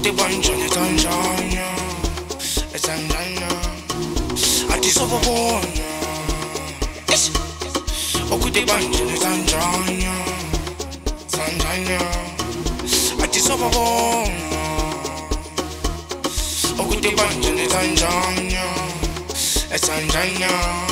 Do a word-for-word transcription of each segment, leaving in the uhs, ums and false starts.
Okuti banjani Tanzania, Tanzania. Addis Ababa, okuti banjani Tanzania, Tanzania. Addis Ababa, okuti banjani Tanzania, Tanzania.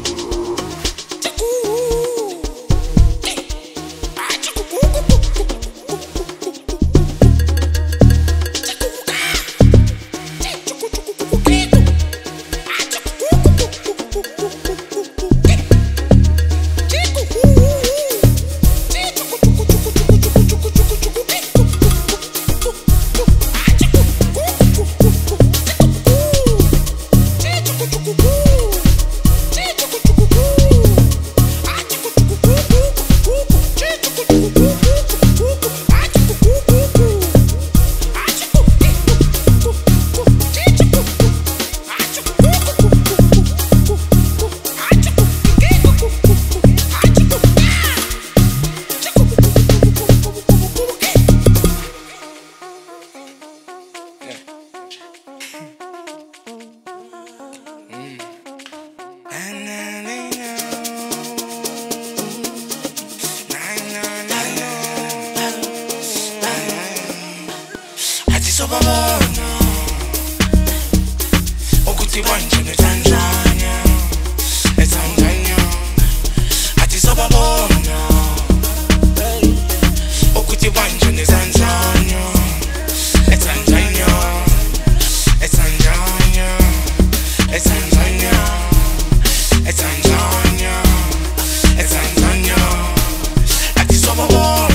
Addis Ababa, okuti banjani Tanzania, Tanzania. Addis Ababa, okuti banjani Tanzania, Tanzania, Tanzania, Tanzania, Tanzania, Tanzania. Addis Ababa,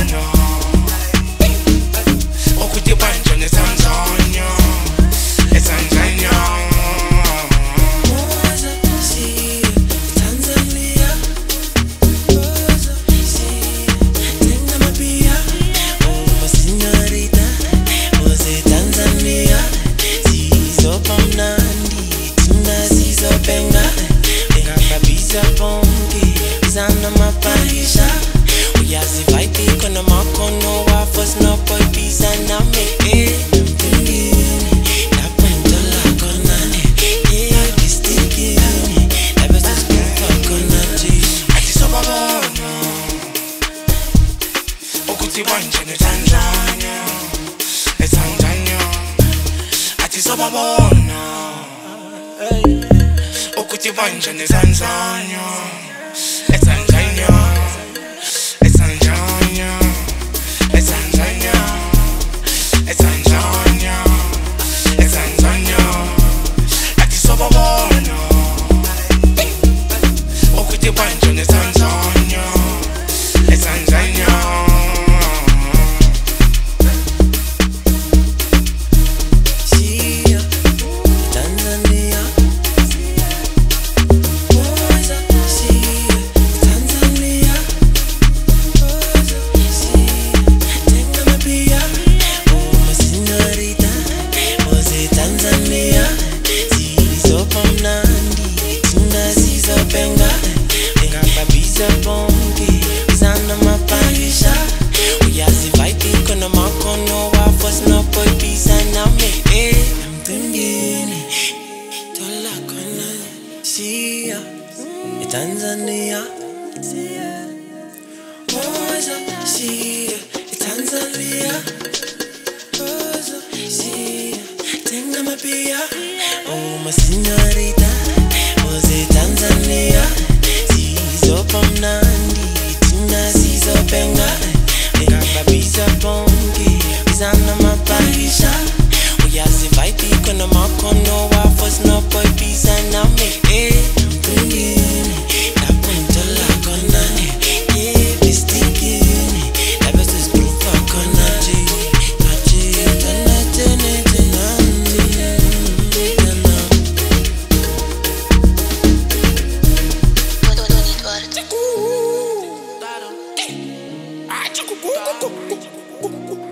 okuti banjani Tanzania, Tanzania. Zana mapaisha uyazi vaiti kona makono wafos no boy pizza na me eh mtingini na pendola kona yeah distikini na besta skufa kona ji. Addis Ababa, okuti banjani Tanzania, Tanzania. Addis Ababa, okuti banjani Tanzania, Tanzania, Tanzania, Tanzania, Tanzania, Tanzania. Addis Ababa, okuti banjani Tanzania, Tanzania. Zana mapaisha uyazi vaiti kona makono wafos no boy pizza na me eh mtingini tola kona shia Tanzania Oza shia Tanzania Oza shia tenga mapia oh my señorita Oza Tanzania Zizo pomnandi tina zizo penga Ngamba biza bongi Zana mapaisha uyazi vaiti kona makono wafos no boy pizza na me eh mtingini na puntola kona yeah bistikini na besta skufa kona ji kaji tana tene tenandi tana Ah,